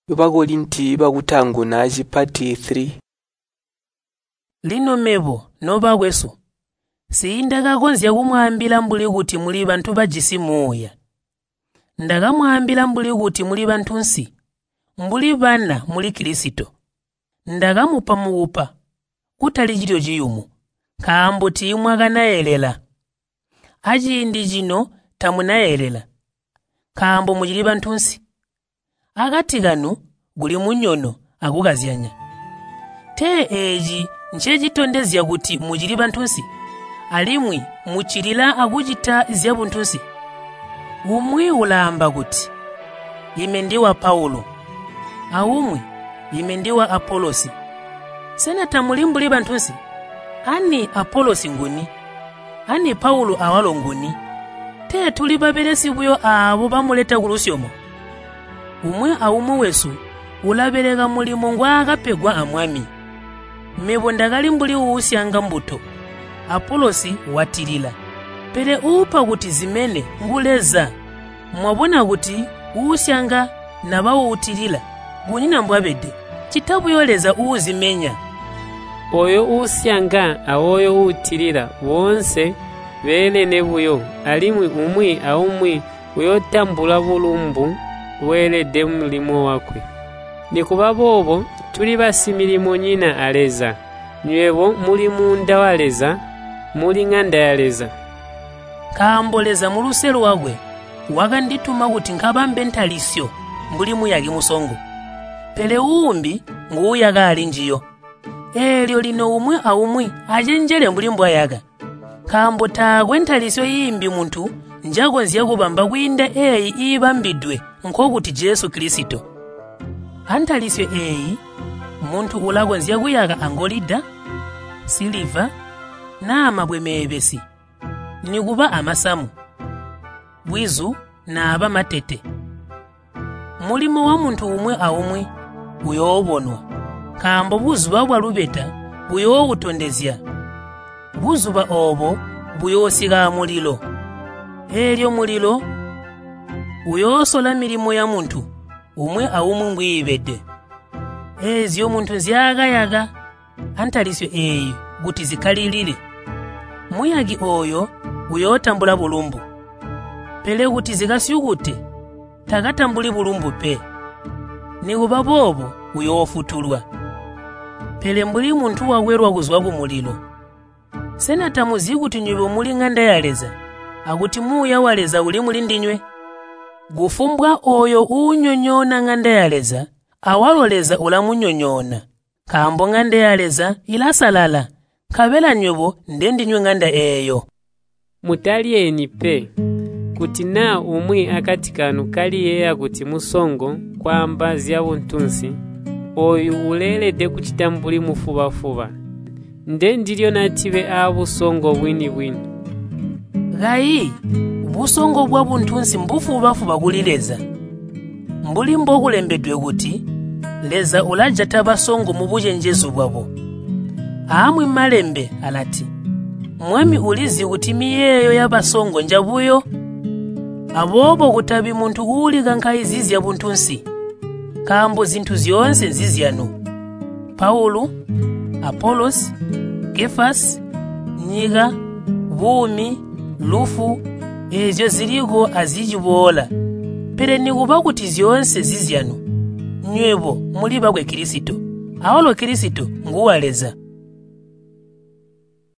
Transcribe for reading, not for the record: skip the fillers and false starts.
Bakolinti bakutango naji pati 3. Lino mebo noba kweso sindakakonzya kumwambira mbuli kuti muli bantu bajisimuya. Ndakamwambira mbuli kuti muli bantu nsi, mbuli bana muli Kristo. Ndakamupa muupa kutali chityo chiyumu kambo timwe akanayelela. Achindi chino tamunayelela kambo muchili bantu nsi. Akati kanu guli munyono akukazyanya. Te eji nchechitondezya kuti muchili bantu nsi. Alimwi muchilila akuchita zyabunthu nsi. Umwi ulamba kuti ime ndiwa Paulo, aumwi ime ndiwa Apolosi. Senata mulimbuli bantu nsi. Ani Apolosi nguni, ani Paulo awalo nguni. Te tuli babelesi buyo abo bamuleta kulusyomo. Umwe aumwe wesu ulabereka mulimo ngwa akapegwa amwami. Mebo ndakalimbuli uusyanga mbuto. Apolosi watilila. Pere upa kuti zimene nguleza. Mwabona kuti uusyanga na bawutilila. Gunina mbwabede. Chitabu yoleza uuzimenya. Oyo uusyanga awoyo uutilila wonse belene buyo. Alimwi umwi aumwi uyotambula bulumbu welede mulimo wakwe. Nikuba bobo tuli basimilimo nyina aleza. Nywebo muli munda waleza, muli ng'anda yaleza. Kamboleza mu luselu wagwe wakandituma kuti nkabambe ntalisyo mbuli muyagi musongo. Pele uumbi nguuyaga ali njiyo. Elyo lino umwe aumwi ajenjele mbuli mbwayaga. Kambo tagwe ntalisyo yimbi muntu njagonzya kubamba kwinda eyi ibambidwe nkokuti Yesu Kristo. Antalisyo eyi muntu ulagonzya kuyaga angolida, siliva na amabwemebesi. Nikuba amasamu, bwizu na abamatete. Mulimo wa muntu umwe aumwi uyobonwa. Kambo buzuba bwa lubeta buyowutondezya. Buzuba obo buyosiga mulilo. Elyo mulilo uyosola milimo ya muntu umwe aumwi ngwibede. Ezyo muntu nzyagayaga antalisyo eyi guti zikalilile. Muyagi oyo uyotambula bulumbu. Pele kuti zikasyukute takatambuli bulumbu pe. Nikuba bobo uyofutulwa. Pele mbuli muntu wawerwa kuzwa kumulilo. Senata muzi kuti nywebo muli ng'anda yaleza akuti muya waleza uli muli ndinywe. Gufumbwa oyo unyonyona ng'anda yaleza awaloleza ulamunyonyona. Kambo ng'anda yaleza ilasalala kabela nywebo ndendinywe ng'anda eyo. Mutalieni pe kuti na umwi akati kanu kaliyeya kuti musongo kwamba zyabuntunsi oyu ulelede kuchitambuli mufubafuba. Ndendilyo natibe abusongo bwini. Gayi busongo bwa buntunsi mbufubafuba kulileza. Mbuli mbokulembedwe kuti leza ulaja tabasongo mu bujenjezu bwabo. Amwi malembe alati mwami ulizi kuti miyeyo y'abasongo njabuyo. Abobo kutabi muntu ulika nkayizizya buntunsi. Kambo zintu zionse nzizyano. Paulo, Apolos, Kefas, Nyiga, Bumi, Lufu, ezyo ziligo azijibola. Pere nikuba kuti zionse zizyano. Nywebo muli bakwe Kristo. Awolo Kristo nguwaleza.